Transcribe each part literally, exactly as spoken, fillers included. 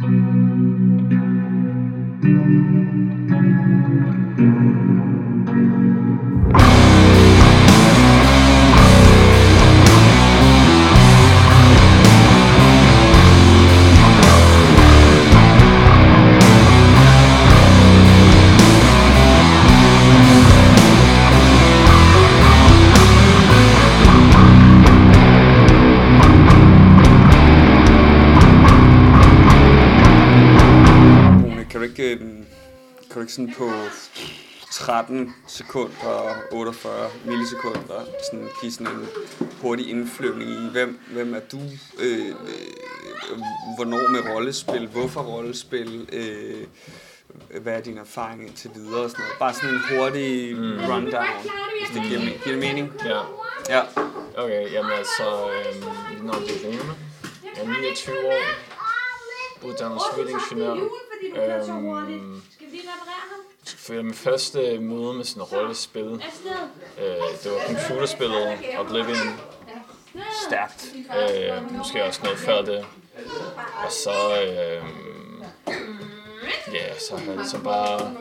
Kan du ikke sådan på tretten sekunder og otteogfyrre millisekunder sådan give sådan en hurtig indflyvning i, hvem, hvem er du, øh, øh, hvornår med rollespil, hvorfor rollespil, øh, hvad er din erfaring indtil videre og sådan noget. Bare sådan en hurtig mm. rundown, hvis det giver, giver det mening. Ja. Ja. Okay, jamen altså, øh, når det er Rune, jeg er niogtyve år, uddannet civilingeniør. Øhm, for mit første møde med sådan et rollespil, øh, det var computerspillet Oblivion. Stærkt. Øh, måske også noget før det. Og så, øh, ja, så har jeg ligesom bare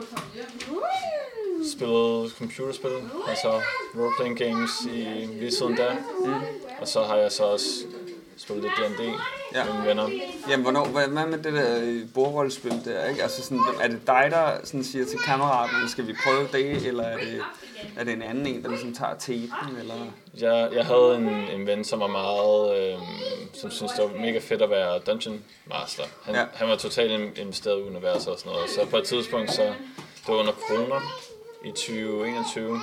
spillet computerspil, og så roleplaying games i lige siden da. Mm. Og så har jeg så også spillet lidt D and D ja. med mine venner. Jamen, hvornår, hvad med det der bordrollespil der, ikke? Altså sådan, er det dig, der sådan siger til kammeraten, skal vi prøve det, eller er det, er det en anden en, der ligesom tager teten, eller? Jeg, jeg havde en, en ven, som var meget, øh, som synes det var mega fedt at være Dungeon Master. Han, ja. han var totalt investeret i universet og sådan noget. Så på et tidspunkt, så det var under corona i tyve enogtyve,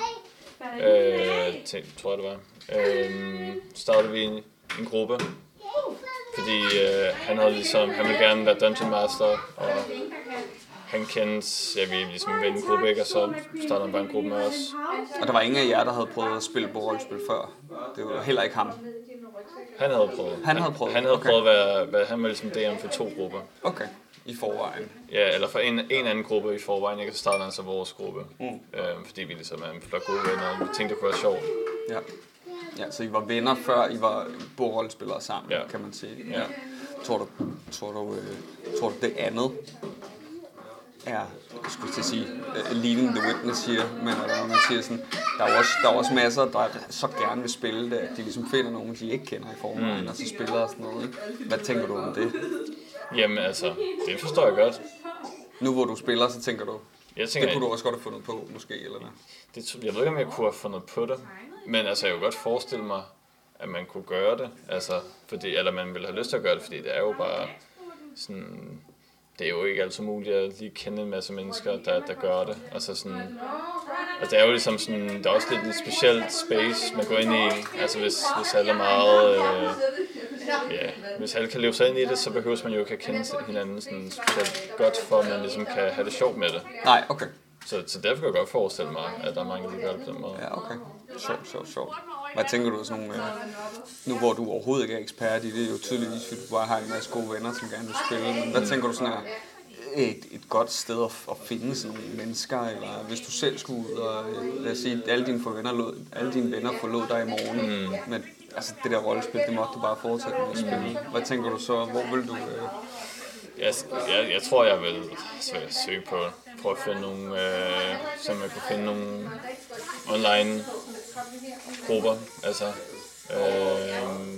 øh, til, tror jeg det var, øh, startede vi en, en gruppe. Fordi øh, han havde ligesom, han ville gerne være Dungeon Master, og han kendte, ja, vi ligesom en vennegruppe, ikke? Og så startede han bare en gruppe med os. Og der var ingen af jer, der havde prøvet at spille bordrollespil før? Det var heller ikke ham? Han havde prøvet. Han havde prøvet? Han havde okay. prøvet at være, han var ligesom D M for to grupper. Okay, i forvejen? Ja, eller for en, en anden gruppe i forvejen, ikke? Så startede han så vores gruppe. Mm. Øh, fordi vi ligesom er en flok gode venner, og vi tænkte, det kunne være sjovt. Ja. Ja, så I var venner før I var bordrollespillere sammen, ja. Kan man sige. Ja. Tror du, tror du, øh, tror du det andet er, jeg skulle til at sige, uh, leading the witness here, men eller man siger sådan, der er også der er også masser, der så gerne vil spille det, at de ligesom finder nogen, de ikke kender i forvejen, mm. og så spiller og sådan noget. Ikke? Hvad tænker du om det? Jamen altså, det forstår jeg godt. Nu hvor du spiller, så tænker du, jeg tænker, det kunne du også godt have fundet på, måske, eller hvad? Det, jeg ved ikke, om jeg kunne have fundet på det. Men altså, jeg kunne godt forestille mig, at man kunne gøre det, altså, fordi, eller man ville have lyst til at gøre det, fordi det er jo bare sådan, det er jo ikke altid muligt at lige kende en masse mennesker, der, der gør det. Altså sådan, altså det er jo ligesom sådan, der er også lidt en specielt space, man går ind i, altså hvis, hvis alle er meget, øh, ja, hvis alle kan leve sig ind i det, så behøver man jo ikke at kende hinanden sådan specielt godt, for at man ligesom kan have det sjovt med det. Nej, okay. Så, så derfor kan jeg godt forestille mig, at der er mange, der gør det på den måde. Ja, okay. Sjovt, sjovt, sjovt. Hvad tænker du sådan nogle, øh, nu hvor du overhovedet ikke er ekspert i det, er jo tydeligvis, fordi du bare har en masse gode venner, som gerne vil spille, men hvad tænker du sådan er et, et godt sted at, at finde sådan nogle mennesker, eller hvis du selv skulle ud og, lad os sige, alle dine venner, lod, alle dine venner forlod dig i morgen, mm. men altså det der rollespil, det måtte du bare fortsætte med at spille. Hvad tænker du så, hvor vil du... Øh... Jeg, jeg, jeg tror, jeg vil søge på prøve at finde nogle, øh, så man kunne finde nogle online grupper, altså, øh,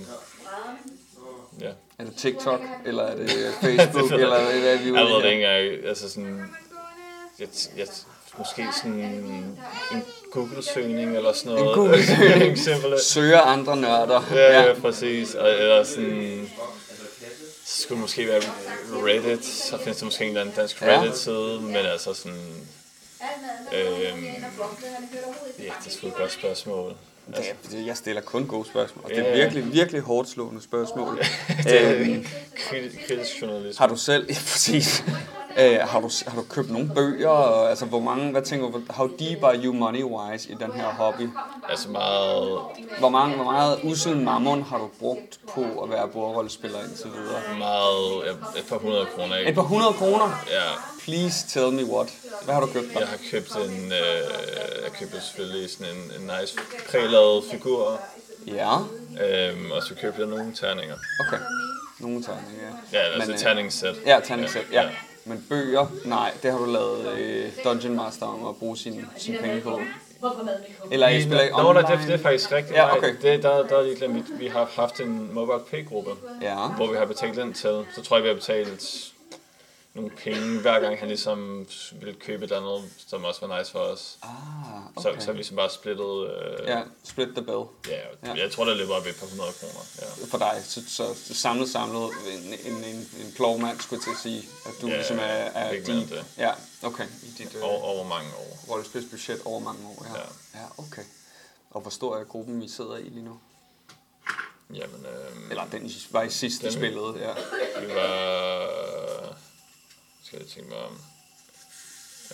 ja. Er det TikTok, eller er det Facebook, eller hvad er vi ude i? Jeg ved det ikke engang, altså sådan, jeg, jeg, måske sådan en Google-søgning eller sådan noget. En Google-søgning, søger andre nørder. Ja, ja, præcis, eller sådan... Så skulle det måske være Reddit, så findes der måske en eller anden dansk Reddit-side, ja. Men altså sådan... Øhm, ja, det er sgu et godt spørgsmål. Altså. Ja, jeg stiller kun gode spørgsmål, og det er virkelig, virkelig hårdt slående spørgsmål. Det er øhm, kritisk journalisme. Har du selv, ja, præcis, øh, har, du, har du købt nogle bøger, og, altså hvor mange, hvad tænker du, how deep are you money-wise i den her hobby? Altså meget... Hvor, mange, hvor meget usel mammon har du brugt på at være bordrollespiller indtil videre? Meget, et par hundrede kroner, ikke? Et par hundrede kroner? Ja. Please tell me what. Hvad har du købt der? Jeg har købt en, øh, jeg købte selvfølgelig sådan en, en nice prælavet figur. Ja. Øhm, og så købte jeg nogle terninger. Okay. Nogle terninger, ja. Ja, altså terningssæt. Ja, terningssæt, ja. ja. Men bøger, nej, det har du lavet øh, Dungeon Master om at bruge sine sin penge på. Eller I spiller ikke online? Nå, det, det er faktisk rigtigt. Ja, okay. Det, der, der er lige glemt, vi har haft en mobile pay-gruppe, ja. hvor vi har betalt den til. Så tror jeg, vi har betalt nogle penge, hver gang han ligesom ville købe et andet, som også var nice for os. Ah, okay. Så, så har vi ligesom bare splittet... Øh, ja, split the bill. Ja, ja, jeg tror, der løber op et par hundrede kroner. Ja. For dig, så, så samlet samlet en, en, en, en plovmand, skulle jeg til at sige, at du ja, ligesom er, er deep. Ja, okay. I dit, øh, over, over mange år. Rollespilsbudget over mange år, ja. ja. Ja, okay. Og hvor stor er gruppen, I sidder i lige nu? Jamen... Øh, Eller den var i sidste den, spillet, ja. Vi var... Skal jeg tænke mig om... Øh,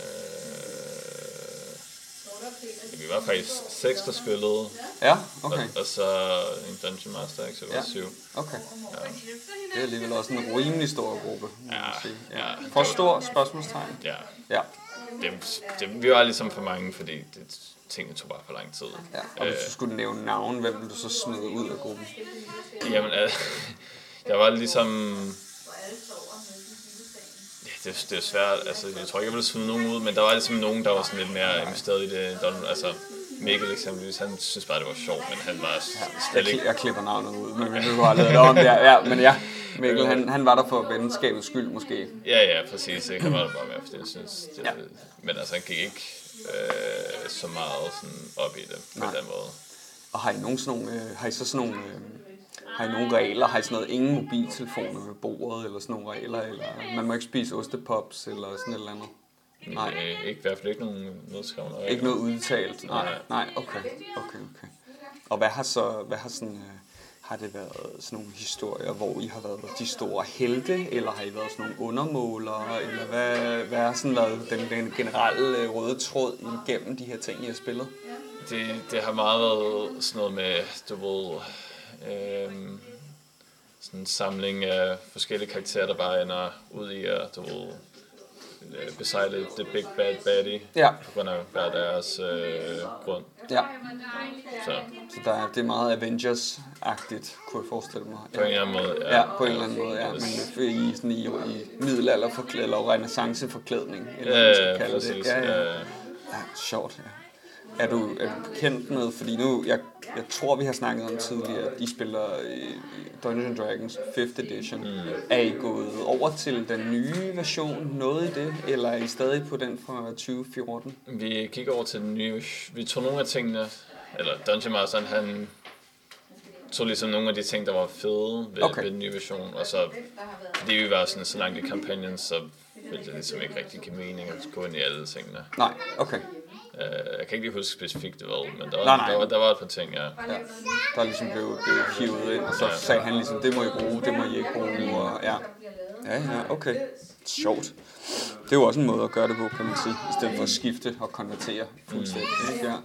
vi var faktisk seks, der spillede. Ja, okay. Og, og så en Dungeon Master, ikke? Så vi var ja. syv. Okay. Ja. Det er alligevel også en rimelig stor gruppe, må ja, man sige. Ja. Ja. For stor spørgsmålstegn. Ja. Ja. Det, det, vi var ligesom for mange, fordi det, tingene tog bare for lang tid. Ja. Og hvis du skulle nævne navn, hvem ville du så smide ud af gruppen? Jamen, altså, jeg var ligesom... Ja, det, det er svært, altså jeg tror ikke, jeg ville smide nogen ud, men der var ligesom nogen, der var sådan lidt mere investeret i det. Der var, altså, Mikkel eksempelvis, han synes bare, det var sjovt, men han var slet ikke... Jeg, jeg klipper navnet ud, men vi har lavet det om der. Ja, men ja, Mikkel, han, han var der for venskabets skyld måske. Ja, ja, præcis. Han var der bare med, fordi jeg synes... Det, ja. Men altså, han gik ikke øh, så meget sådan op i det på Nej. den måde. Og har I, nogen sådan nogle, øh, har I så sådan nogle... Øh, Har I nogle regler? Har I sådan noget, ingen mobiltelefoner ved bordet, eller sådan nogle regler? Eller man må ikke spise ostepops, eller sådan et eller andet? Nej. Nej, ikke, i hvert fald ikke nogen nedskrevne regler. Ikke noget udtalt? Nej, nej, nej, okay, okay, okay. Og hvad har så, hvad har sådan, øh, har det været sådan nogle historier, hvor I har været de store helte, eller har I været sådan nogle undermålere, eller hvad, hvad har sådan været den, den generelle øh, røde tråd igennem de her ting, I har spillet? Det, det har meget været sådan noget med, du ved... Øhm, sådan en samling af forskellige karakterer, der bare ender ud i at du ved, besejre the big bad baddie, ja. på grund af hver deres øh, grund. Ja. Så, så der er, det er meget Avengers-agtigt, kunne jeg forestille mig. På en eller anden måde, ja. Ja, på en eller anden måde, ja. Men i, sådan i, i middelalderforklædning, eller renaissanceforklædning. Ja, ja, præcis. Ja, ja. Ja, sjovt, ja. Er du, er du bekendt med, fordi nu, jeg, jeg tror vi har snakket om tidligere, at I spiller Dungeons and Dragons fifth edition. Mm. Er I gået over til den nye version, noget i det, eller er I stadig på den fra tyve fjorten? Vi gik over til den nye, vi tog nogle af tingene, eller Dungeon Master, han tog ligesom nogle af de ting, der var fede ved, okay. ved den nye version, og så, fordi vi var sådan så langt i kampagnen, så ville det ligesom ikke rigtig give mening at gå ind i alle tingene. Nej, okay. Uh, jeg kan ikke lige huske specifikt det var, men der var, nej, nej. Der, var, der var et par ting, ja. ja. Der ligesom blev, blev hivet ind, og så ja. sagde han ligesom, det må I bruge, det må I ikke bruge, og ja. Ja, ja, okay. Sjovt. Det er jo også en måde at gøre det på, kan man sige, i stedet for at skifte og konvertere fuldstændig. Mm. Ja.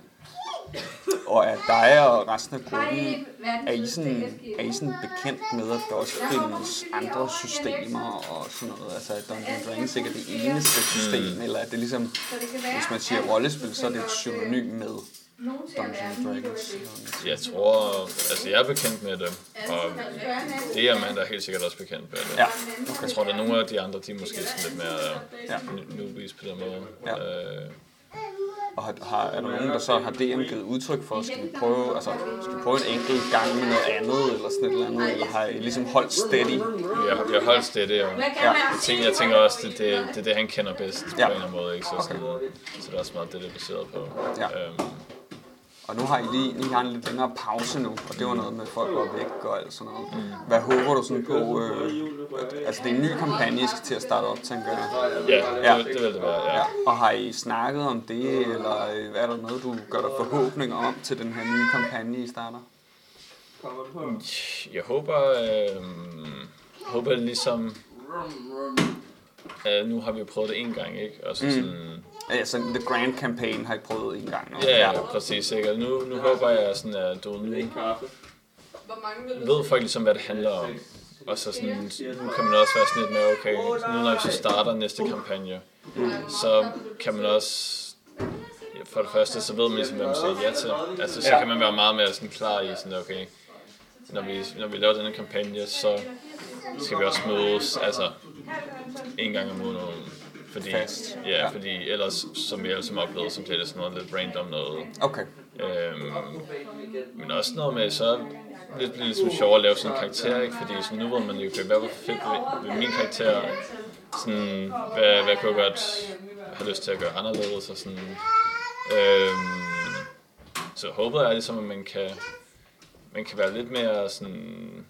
Og er dig og resten af gruppen, er I sådan, er I sådan bekendt med, at der også findes andre systemer og sådan noget? Altså, at Dungeons and Dragons ikke er det eneste system, mm. eller er det ligesom, hvis man siger rollespil, så er det et synonym med Dungeons and Dragons? Jeg tror, altså jeg er bekendt med det, og det er man, der er helt sikkert også bekendt med det. Ja. Okay. Jeg tror, der er nogle af de andre, de er måske sådan lidt mere ja. newbies på den måde. Ja. Øh, Og har, har, er der nogen, der så har D M givet udtryk for, skal vi prøve, altså, skal vi prøve en enkelt gang med noget andet, eller sådan et eller andet, eller har I ligesom holdt steady? Jeg, jeg har holdt steady, og ja. jeg, tænker, jeg tænker også, det er det, det, det, han kender bedst, ja. på en eller anden måde, ikke? Så, okay. sådan, så det er også meget det, det er baseret på. Ja. Øhm. Og nu har I lige I har en lidt længere pause nu, og det var noget med, at folk var væk og alt sådan noget. Mm. Hvad håber du sådan på? Øh, altså, det er en ny kampagne, I skal til at starte op, tænker jeg. Ja, det, det vil det være, ja. ja. Og har I snakket om det, eller er der noget, du gør dig forhåbninger om til den her nye kampagne, I starter? Jeg håber, øh, håber ligesom... Øh, nu har vi prøvet det en gang, ikke? Og så mm. sådan... Ja, så The Grand Campaign har I prøvet en gang nu. Ja, ja, præcis. Ikke? Nu, nu håber jeg sådan, at du nu ved folk ligesom, hvad det handler om. Og så sådan, nu kan man også være sådan lidt mere, okay, nu når vi så starter næste kampagne, mm. så kan man også, for det første, så ved man ligesom, hvad man siger ja til. Altså, så kan man være meget mere sådan klar i sådan, okay, når vi, når vi laver denne kampagne, så skal vi også mødes, altså en gang om måneden. Fordi, Fast. Ja, ja, fordi ellers, som vi alle sammen oplevede, så bliver det sådan noget lidt random noget. Okay. Øhm, men også noget med, så lidt, lidt ligesom sjovere at lave sådan en karakter, ikke? Fordi sådan, nu ved man jo, hvad var fedt ved, ved min karakter, sådan, hvad, hvad kunne jeg godt have lyst til at gøre anderledes, og sådan, øhm, så håbet er ligesom, at man kan, man kan være lidt mere sådan,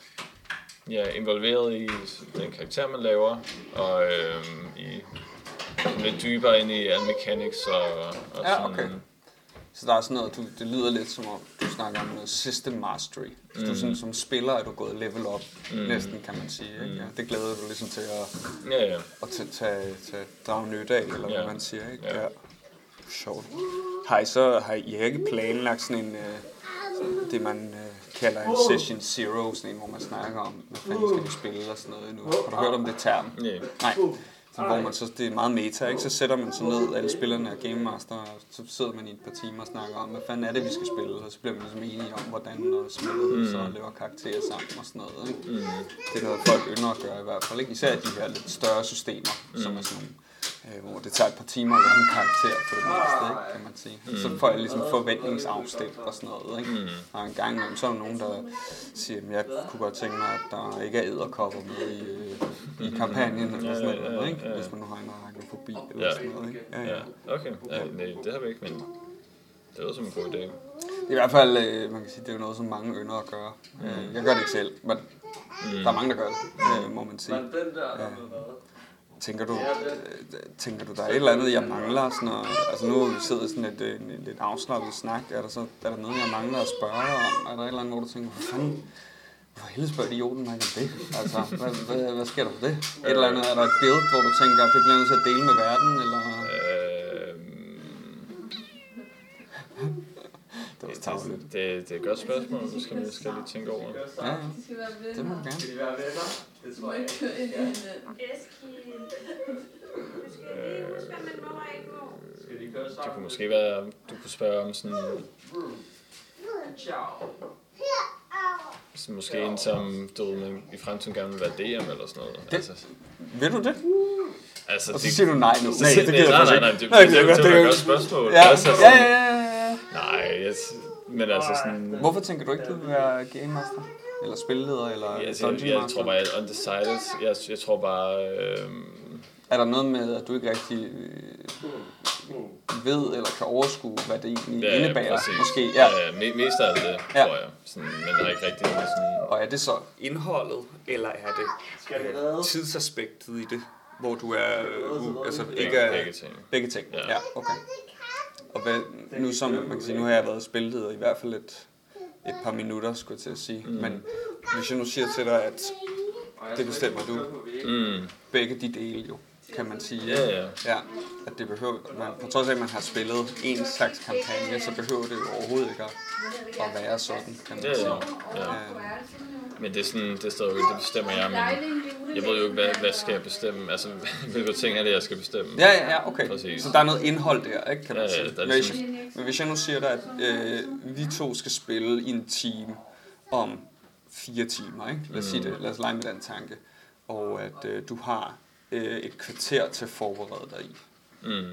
ja, involveret i den karakter, man laver, og øhm, i, lidt dybere ind i alle mechanics og, og ja, sådan. Okay. Så der er sådan noget, du, det lyder lidt som om, du snakker om noget system mastery. Hvis mm. du sådan, som spiller er du gået level op, mm. næsten kan man sige. Ikke? Ja, det glæder du ligesom til at, ja, ja. at tage, tage, tage drage nytte af, eller ja. hvad man siger. Ikke? Ja. Ja. Sjovt. Har I så har I ikke planlagt sådan en, uh, det man uh, kalder en session zero, sådan en, hvor man snakker om, hvad fanden skal vi spille og sådan noget endnu. Har du hørt om det term? Yeah. Nej. Så hvor man så, det er meget meta, ikke? Så sætter man så ned, alle spillerne er Game Master, og så sidder man i et par timer og snakker om, hvad fanden er det, vi skal spille, og så bliver man ligesom enige om, hvordan og spillet, så laver karakterer sammen og sådan noget, ikke? Mm. Det er noget, folk ynder at gøre i hvert fald, ikke? Især de her lidt større systemer, mm. som er sådan øh, hvor det tager et par timer at lave en karakter for det meste, ikke? Kan man sige. Mm. Så får jeg ligesom forventningsafstemt og sådan noget, ikke? Mm. Og en gang imellem, så er der nogen, der siger, at jeg kunne godt tænke mig, at der ikke er edderkopper med i, øh, i kampagnen, eller sådan noget, ikke? Hvis man nu har en arachnofobi eller ja. sådan noget, ikke? Ja, ja. Okay, ja, nej, det har vi ikke, men det er også en god idé. Det er i hvert fald, øh, man kan sige, det er jo noget, som mange ynder at gøre. Mm. Jeg gør det ikke selv, men mm. der er mange, der gør det, øh, må man sige. Ja. Tænker du, tænker du, der er et eller andet, jeg mangler? Sådan noget, altså nu sidder vi sådan et, et, et afslappet snak. Er der, så, er der noget, jeg mangler at spørge om? Er der et eller andet, hvor du tænker, hvor fanden, hvor helvede spørger idioten mig ikke om det? Altså, hvad, hvad, hvad sker der for det? Et eller andet, er der et build, hvor du tænker, det bliver nødt til at dele med verden? Eller? Det, det, det, det, det er et godt spørgsmål, det skal man skal lige tænke over. Ja, ja. Det må du gerne. Skal de være venner? Det tror jeg ikke. Skal de køre sammen? Det kunne måske være, du kunne spørge om sådan... sådan måske en, som du ved, i fremtiden gerne vil være D M eller sådan noget. Det, altså, vil du det? Altså, og så siger du nej nu. Nej, det gider jeg faktisk ikke. Nej, nej, det, det, det, det, det, det var et godt spørgsmål. Ja, altså, ja, ja, ja, ja. Nej, jeg, men altså sådan... Hvorfor tænker du ikke, du vil være Game Master? Eller spilleder, eller ja, Dungeon jeg, jeg, Master? Jeg tror bare, jeg er undecided. Jeg, jeg tror bare... Øh, er der noget med, at du ikke rigtig øh, ved eller kan overskue, hvad det egentlig ja, indebærer? Præcis. Måske, ja. Ja, ja, mest af det, ja. Tror jeg. Sådan, men der er ikke rigtig sådan... Og er det så indholdet, eller er det øh, tidsaspektet i det, hvor du er... Øh, altså ikke er... Begge ting. Begge ting, ja, ja okay. Og hvad, nu som man kan sige, nu har jeg været spilleder i hvert fald et, et par minutter, skulle jeg til at sige. Mm. Men hvis jeg nu siger til dig, at det bestemmer du, mm. begge de dele jo, kan man sige. Ja, ja. Ja, at det behøver, man, på trods af, at man har spillet en slags kampagne, så behøver det jo overhovedet ikke at, at være sådan, kan man ja, sige. Ja, ja. Men det er sådan, det står jo, det bestemmer jeg, men jeg ved jo ikke, hvad, hvad skal jeg bestemme, altså hvilke ting er det, jeg skal bestemme. Ja, ja, ja, okay. Præcis. Så der er noget indhold der, ikke, kan man ja, sige. Ja, der er ligesom... Men hvis jeg nu siger dig, at øh, vi to skal spille i en team om fire timer, ikke? Lad os sige det, lad os lege med den tanke. Og at øh, du har øh, et kvarter til at forberede dig i. Mm.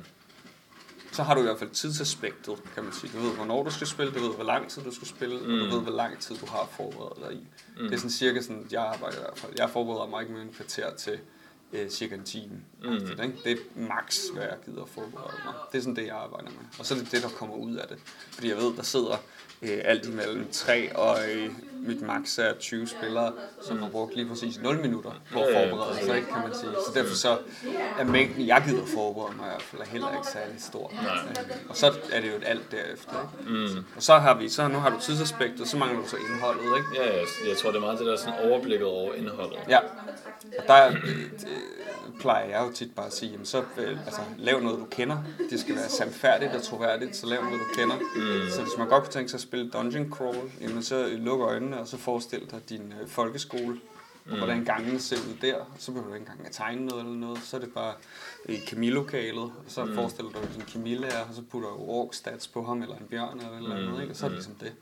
Så har du i hvert fald tidsaspektet, kan man sige. Du ved, hvornår du skal spille, du ved, hvor lang tid du skal spille, mm. og du ved, hvor lang tid du har at forberede dig i. Mm. Det er sådan cirka sådan, jeg arbejder i hvert fald. Jeg forbereder mig ikke med en kvarter til øh, cirka en time. Mm. Ikke? Det er max, hvad jeg gider at forberede mig. Det er sådan det, jeg arbejder med. Og så er det det, der kommer ud af det. Fordi jeg ved, der sidder øh, alt imellem tre og øh, mit max er tyve spillere, som har brugt lige præcis nul minutter på at forberede sig, ikke, kan man sige. Så derfor så er mængden, jeg gider forberede mig i hvert fald, er heller ikke særlig stor. Øh, og så er det jo et alt derefter, ikke? Mm. Og så har vi, så nu har du tidsaspektet, så mangler du så indholdet, ikke? Ja, jeg, jeg tror, det er meget det der sådan overblikket over indholdet. Ja, og der øh, øh, plejer jeg jo tit bare at sige, jamen så øh, altså, lav noget, du kender. Det skal være sandfærdigt og troværdigt, så lav noget, du kender. Mm. Så hvis man godt kunne tænke sig at spille Dungeon Crawl, jamen så luk øjnene, og så forestil dig din øh, folkeskole, og mm. hvordan gangene ser ud der. Så behøver du ikke engang at tegne noget eller noget. Så er det bare i kemilokalet, og så mm. forestiller du din kemilærer, og så putter du ork stats på ham, eller en bjørn eller et eller andet, ikke? Og så er det ligesom det.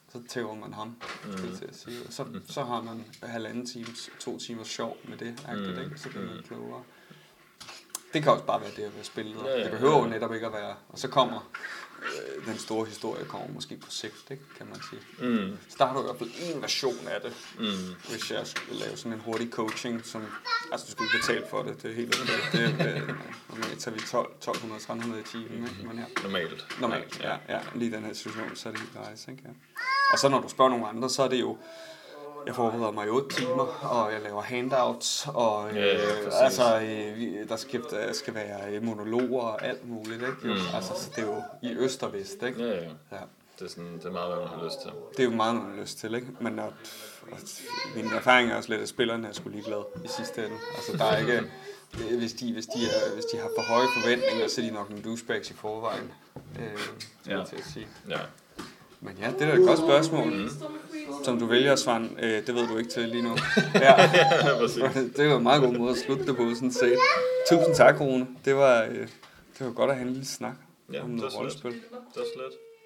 så tæver man ham, mm. skal jeg til at sige. Og så, mm. så har man halvanden times, to timers sjov med det, mm. ikke? Så bliver man klogere. Det kan også bare være det at være spillet. Ja, ja, det behøver jo ja. netop ikke at være. Og så kommer øh, den store historie kommer måske på sigt, ikke, kan man sige. Mm. Så der har du i hvert fald en version af det. Mm. Hvis jeg skulle lave sådan en hurtig coaching, som, altså du skal ikke betale for det, det er helt okay. Det, øh, normalt tager vi tolv hundrede til tretten hundrede i timen, ikke? Men her. Normalt. Normalt, ja, ja. Lige i den her situation, så er det helt nice, ikke? Ja. Og så når du spørger nogle andre, så er det jo, jeg forbereder mig i otte timer, og jeg laver handouts, og øh, ja, ja, altså, øh, der skal, der skal være monologer og alt muligt, ikke? Mm. Altså, så det er jo i øst og vest, ikke? Ja, ja. ja. Det, er sådan, det er meget, hvad man har lyst til. Det er jo meget, man har lyst til, ikke? Men at, at, min erfaring er også lidt, at spillerne er sgu ligeglade i sidste ende. Altså, der er ikke, hvis de, hvis de, er, hvis de har for høje forventninger, så er de nok nogle douchebags i forvejen, øh, ja. til at sige. Ja. Men ja, det er et godt spørgsmål, mm. som du vælger at svare. Øh, det ved du ikke til lige nu. Ja. Det var en meget god måde at slutte det på, sådan set. Tusind tak, Rune. Det var, øh, det var godt at have en lille snak ja, om noget rollespil. Det var slet.